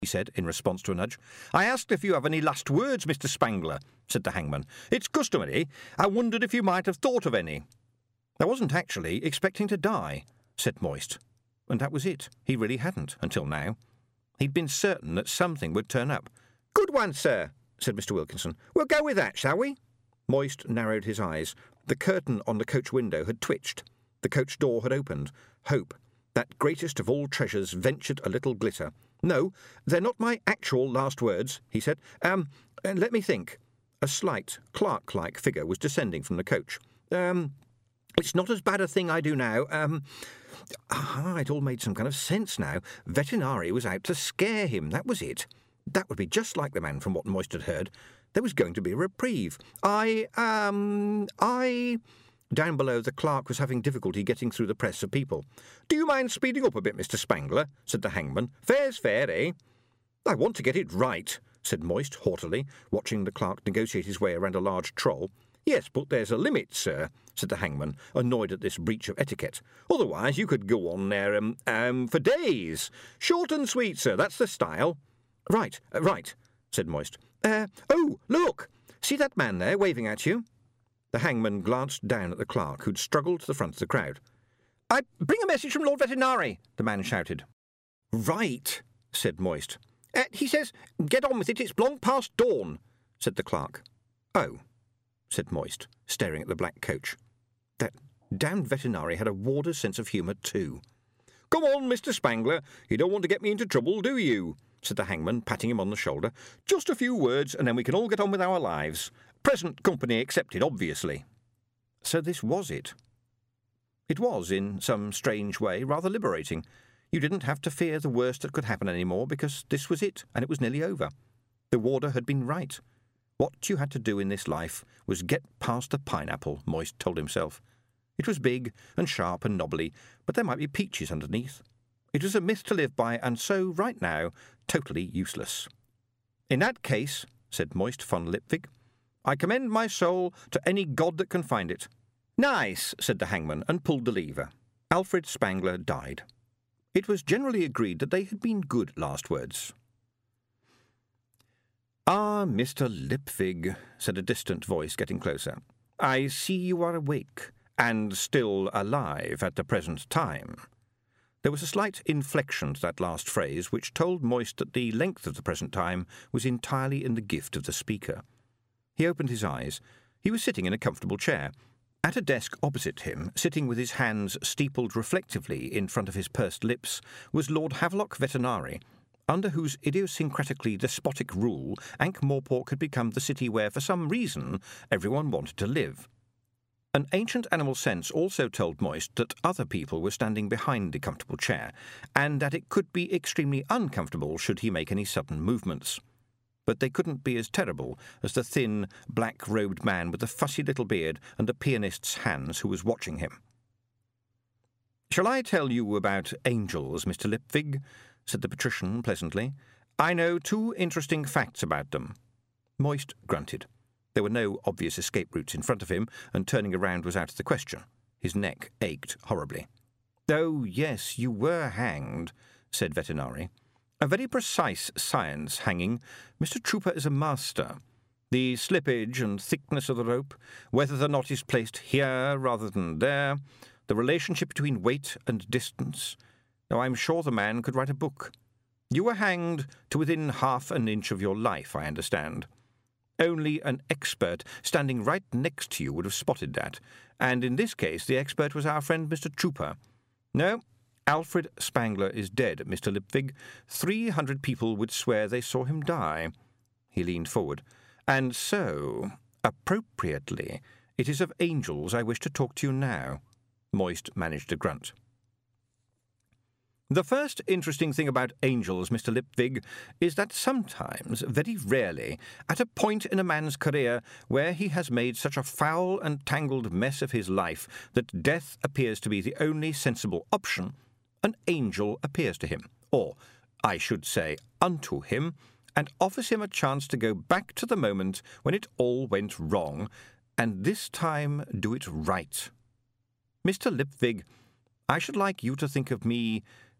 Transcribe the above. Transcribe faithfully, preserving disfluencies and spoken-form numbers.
he said, in response to a nudge. "I asked if you have any last words, Mister Spangler," said the hangman. "It's customary. I wondered if you might have thought of any." "I wasn't actually expecting to die," said Moist. And that was it. He really hadn't, until now. He'd been certain that something would turn up. "Good one, sir," said Mister Wilkinson. "We'll go with that, shall we?" Moist narrowed his eyes. The curtain on the coach window had twitched. The coach door had opened. Hope, that greatest of all treasures, ventured a little glitter. "No, they're not my actual last words," he said. Um, uh, let me think." A slight, clerk-like figure was descending from the coach. Um, it's not as bad a thing I do now. Um, ah, it all made some kind of sense now. Vetinari was out to scare him, that was it. That would be just like the man from what Moist had heard. There was going to be a reprieve. I, um, I... Down below, the clerk was having difficulty getting through the press of people. "Do you mind speeding up a bit, Mister Spangler?" said the hangman. "Fair's fair, eh?" "I want to get it right," said Moist haughtily, watching the clerk negotiate his way around a large troll. "Yes, but there's a limit, sir," said the hangman, annoyed at this breach of etiquette. "Otherwise you could go on there, um, um, for days. Short and sweet, sir, that's the style." "Right, uh, right," said Moist. Uh, oh, look! See that man there waving at you?" The hangman glanced down at the clerk, who'd struggled to the front of the crowd. "I bring a message from Lord Vetinari," the man shouted. "Right," said Moist. Uh, he says, "Get on with it, it's long past dawn," said the clerk. "Oh," said Moist, staring at the black coach. That damned Vetinari had a warder's sense of humour too. "Come on, Mister Spangler, you don't want to get me into trouble, do you?" said the hangman, patting him on the shoulder. "Just a few words, and then we can all get on with our lives. Present company excepted, obviously." So this was it. It was, in some strange way, rather liberating. You didn't have to fear the worst that could happen any more, because this was it, and it was nearly over. The warder had been right. What you had to do in this life was get past the pineapple, Moist told himself. It was big and sharp and knobbly, but there might be peaches underneath. It was a myth to live by, and so, right now, totally useless. "In that case," said Moist von Lipwig, "I commend my soul to any god that can find it." "Nice," said the hangman, and pulled the lever. Alfred Spangler died. It was generally agreed that they had been good last words. "Ah, Mister Lipwig," said a distant voice, getting closer. "I see you are awake, and still alive at the present time." There was a slight inflection to that last phrase, which told Moist that the length of the present time was entirely in the gift of the speaker. He opened his eyes. He was sitting in a comfortable chair. At a desk opposite him, sitting with his hands steepled reflectively in front of his pursed lips, was Lord Havelock Vetinari, under whose idiosyncratically despotic rule Ankh-Morpork had become the city where, for some reason, everyone wanted to live. An ancient animal sense also told Moist that other people were standing behind the comfortable chair, and that it could be extremely uncomfortable should he make any sudden movements. But they couldn't be as terrible as the thin, black-robed man with the fussy little beard and the pianist's hands who was watching him. "Shall I tell you about angels, Mister Lipwig?" said the patrician pleasantly. "I know two interesting facts about them." Moist grunted. There were no obvious escape routes in front of him, and turning around was out of the question. His neck ached horribly. "Oh, yes, you were hanged," said Vetinari. "A very precise science, hanging. Mister Trooper is a master. The slippage and thickness of the rope, whether the knot is placed here rather than there, the relationship between weight and distance. Now, I'm sure the man could write a book. You were hanged to within half an inch of your life, I understand. Only an expert standing right next to you would have spotted that, and in this case the expert was our friend Mister Trooper. No, Alfred Spangler is dead, Mister Lipwig. Three hundred people would swear they saw him die." He leaned forward. "And so, appropriately, it is of angels I wish to talk to you now." Moist managed a grunt. "The first interesting thing about angels, Mister Lipwig, is that sometimes, very rarely, at a point in a man's career where he has made such a foul and tangled mess of his life that death appears to be the only sensible option, an angel appears to him, or, I should say, unto him, and offers him a chance to go back to the moment when it all went wrong, and this time do it right. Mister Lipwig, I should like you to think of me